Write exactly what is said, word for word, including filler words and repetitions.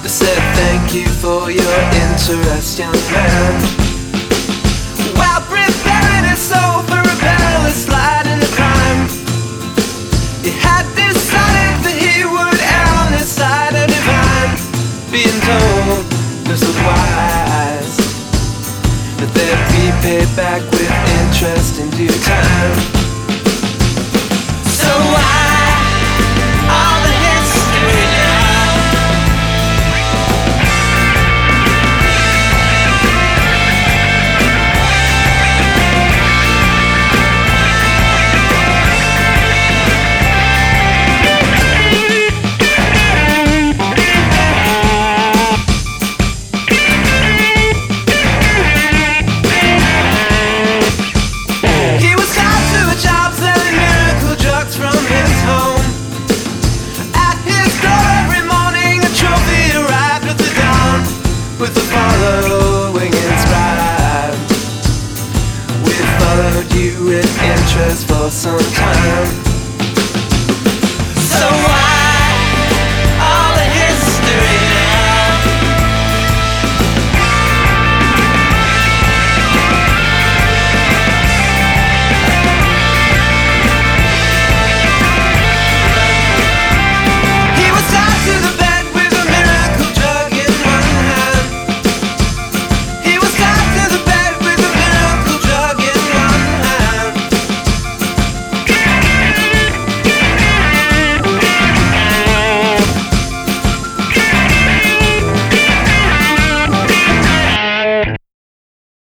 They said thank you for your interest, young man. While preparing his soul for a perilous slide into crime, he had decided that he would err on the side of divine, being told this was wise, that they'd be paid back with interest in due time.